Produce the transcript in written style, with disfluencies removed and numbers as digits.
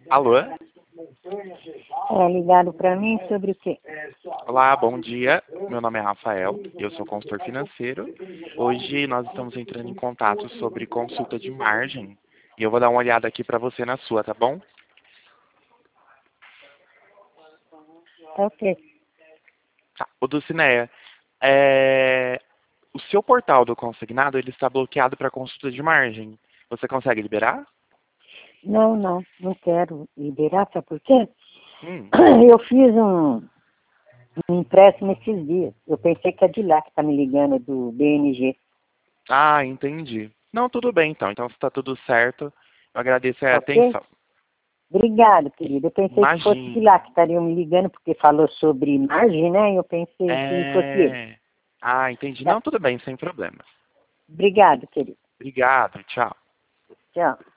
Alô? Ligado para mim sobre o quê? Olá, bom dia. Meu nome é Rafael, eu sou consultor financeiro. Hoje nós estamos entrando em contato sobre consulta de margem e eu vou dar uma olhada aqui para você na sua, tá bom? Ok. Tá. O Dulcineia, o seu portal do consignado ele está bloqueado para consulta de margem. Você consegue liberar? Não quero liberar, sabe por quê? Hum. Eu fiz um empréstimo esses dias. Eu pensei que é de lá que tá me ligando, do BNG. Ah, entendi. Não, tudo bem então. Então, se está tudo certo, eu agradeço a Ok? atenção. Obrigado, querido. Eu pensei que fosse de lá Imagina. que estariam me ligando, porque falou sobre margem, né? Eu pensei que fosse ele. Ah, entendi. Tá. Não, tudo bem, sem problemas. Obrigado, querido. Obrigado, tchau. Tchau.